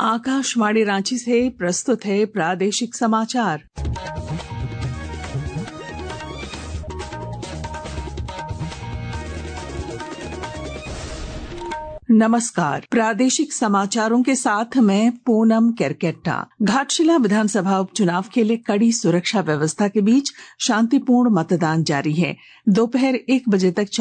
आकाशवाणी रांची से प्रस्तुत है प्रादेशिक समाचार। नमस्कार, प्रादेशिक समाचारों के साथ मैं पूनम केरकेट्टा। घाटशिला विधानसभा उपचुनाव के लिए कड़ी सुरक्षा व्यवस्था के बीच शांतिपूर्ण मतदान जारी है। दोपहर 1 बजे तक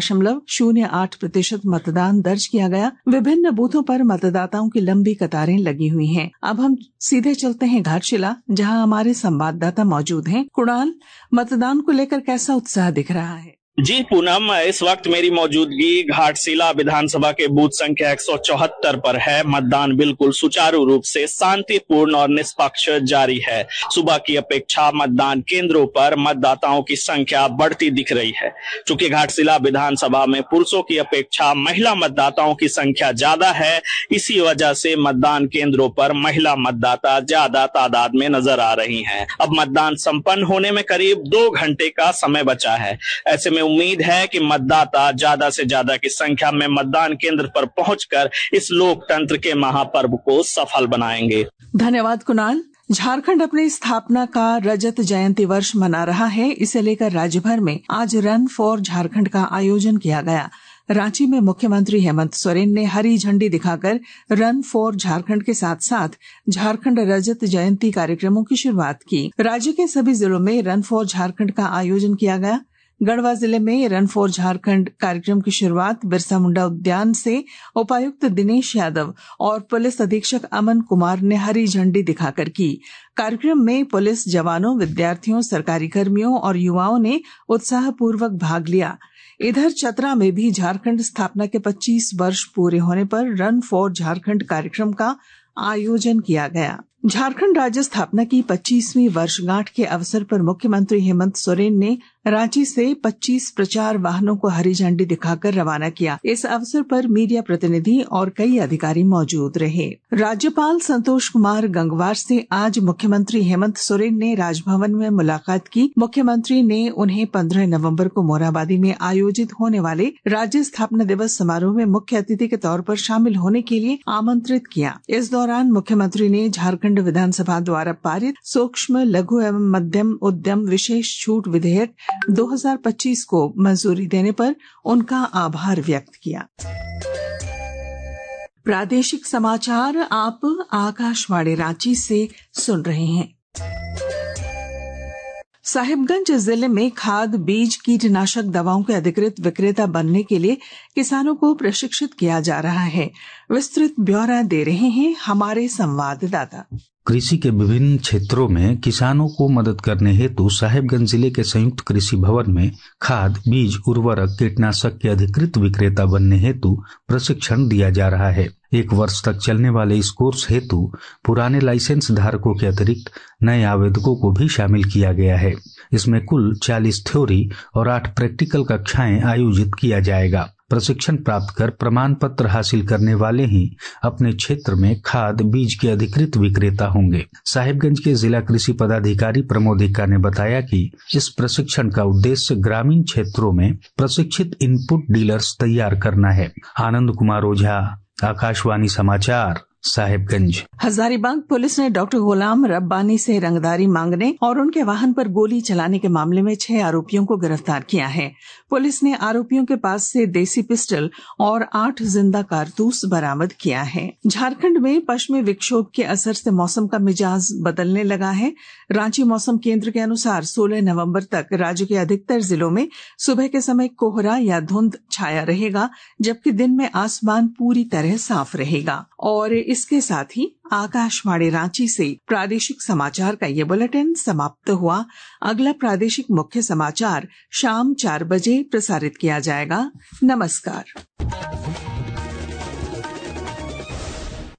54.08% मतदान दर्ज किया गया। विभिन्न बूथों पर मतदाताओं की लंबी कतारें लगी हुई हैं। अब हम सीधे चलते हैं घाटशिला, जहां हमारे संवाददाता मौजूद हैं। कुणाल, मतदान को लेकर कैसा उत्साह दिख रहा है? जी पूनम, इस वक्त मेरी मौजूदगी घाटशिला विधानसभा के बूथ संख्या 174 पर है। मतदान बिल्कुल सुचारू रूप से शांतिपूर्ण और निष्पक्ष जारी है। सुबह की अपेक्षा मतदान केंद्रों पर मतदाताओं की संख्या बढ़ती दिख रही है। चूंकि घाटशिला विधानसभा में पुरुषों की अपेक्षा महिला मतदाताओं की संख्या ज्यादा है, इसी वजह से मतदान केंद्रों पर महिला मतदाता ज्यादा तादाद में नजर आ रही हैं। अब मतदान संपन्न होने में करीब 2 घंटे का समय बचा है। ऐसे में उम्मीद है कि मतदाता ज्यादा से ज्यादा की संख्या में मतदान केंद्र पर पहुंचकर इस लोकतंत्र के महापर्व को सफल बनाएंगे। धन्यवाद कुणाल। झारखंड अपनी स्थापना का रजत जयंती वर्ष मना रहा है। इसे लेकर राज्य भर में आज रन फॉर झारखंड का आयोजन किया गया। रांची में मुख्यमंत्री हेमंत सोरेन ने हरी झंडी दिखाकर रन फॉर झारखंड के साथ साथ झारखंड रजत जयंती कार्यक्रमों की शुरुआत की। राज्य के सभी जिलों में रन फॉर झारखंड का आयोजन किया गया। गढ़वा जिले में रन फॉर झारखंड कार्यक्रम की शुरुआत बिरसा मुंडा उद्यान से उपायुक्त दिनेश यादव और पुलिस अधीक्षक अमन कुमार ने हरी झंडी दिखाकर की। कार्यक्रम में पुलिस जवानों, विद्यार्थियों, सरकारी कर्मियों और युवाओं ने उत्साहपूर्वक भाग लिया। इधर चतरा में भी झारखंड स्थापना के 25 वर्ष पूरे होने पर रन फॉर झारखंड कार्यक्रम का आयोजन किया गया। झारखंड राज्य स्थापना की 25वीं वर्षगांठ के अवसर पर मुख्यमंत्री हेमंत सोरेन ने रांची से 25 प्रचार वाहनों को हरी झंडी दिखाकर रवाना किया। इस अवसर पर मीडिया प्रतिनिधि और कई अधिकारी मौजूद रहे। राज्यपाल संतोष कुमार गंगवार से आज मुख्यमंत्री हेमंत सोरेन ने राजभवन में मुलाकात की। मुख्यमंत्री ने उन्हें 15 नवंबर को मोरहाबादी में आयोजित होने वाले राज्य स्थापना दिवस समारोह में मुख्य अतिथि के तौर पर शामिल होने के लिए आमंत्रित किया। इस दौरान मुख्यमंत्री ने झारखंड विधानसभा द्वारा पारित सूक्ष्म, लघु एवं मध्यम उद्यम विशेष छूट विधेयक 2025 को मंजूरी देने पर उनका आभार व्यक्त किया। प्रादेशिक समाचार आप आकाशवाणी रांची से सुन रहे हैं। साहिबगंज जिले में खाद, बीज, कीटनाशक दवाओं के अधिकृत विक्रेता बनने के लिए किसानों को प्रशिक्षित किया जा रहा है। विस्तृत ब्यौरा दे रहे हैं हमारे संवाददाता। कृषि के विभिन्न क्षेत्रों में किसानों को मदद करने हेतु साहिबगंज जिले के संयुक्त कृषि भवन में खाद, बीज, उर्वरक, कीटनाशक के अधिकृत विक्रेता बनने हेतु प्रशिक्षण दिया जा रहा है। 1 वर्ष तक चलने वाले इस कोर्स हेतु पुराने लाइसेंस धारकों के अतिरिक्त नए आवेदकों को भी शामिल किया गया है। इसमें कुल 40 थ्योरी और 8 प्रैक्टिकल कक्षाएं आयोजित किया जाएगा। प्रशिक्षण प्राप्त कर प्रमाण पत्र हासिल करने वाले ही अपने क्षेत्र में खाद, बीज के अधिकृत विक्रेता होंगे। साहिबगंज के जिला कृषि पदाधिकारी प्रमोद इक्का ने बताया कि इस प्रशिक्षण का उद्देश्य ग्रामीण क्षेत्रों में प्रशिक्षित इनपुट डीलर्स तैयार करना है। आनंद कुमार ओझा, आकाशवाणी समाचार, साहिबगंज। हजारीबाग पुलिस ने डॉक्टर गुलाम रब्बानी से रंगदारी मांगने और उनके वाहन पर गोली चलाने के मामले में 6 आरोपियों को गिरफ्तार किया है। पुलिस ने आरोपियों के पास से देसी पिस्टल और 8 जिंदा कारतूस बरामद किया है। झारखंड में पश्चिमी विक्षोभ के असर से मौसम का मिजाज बदलने लगा है। रांची मौसम केंद्र के अनुसार 16 नवंबर तक राज्य के अधिकतर जिलों में सुबह के समय कोहरा या धुंध छाया रहेगा, जबकि दिन में आसमान पूरी तरह साफ रहेगा। और इसके साथ ही आकाशवाणी रांची से प्रादेशिक समाचार का ये बुलेटिन समाप्त हुआ। अगला प्रादेशिक मुख्य समाचार शाम 4 बजे प्रसारित किया जाएगा। नमस्कार।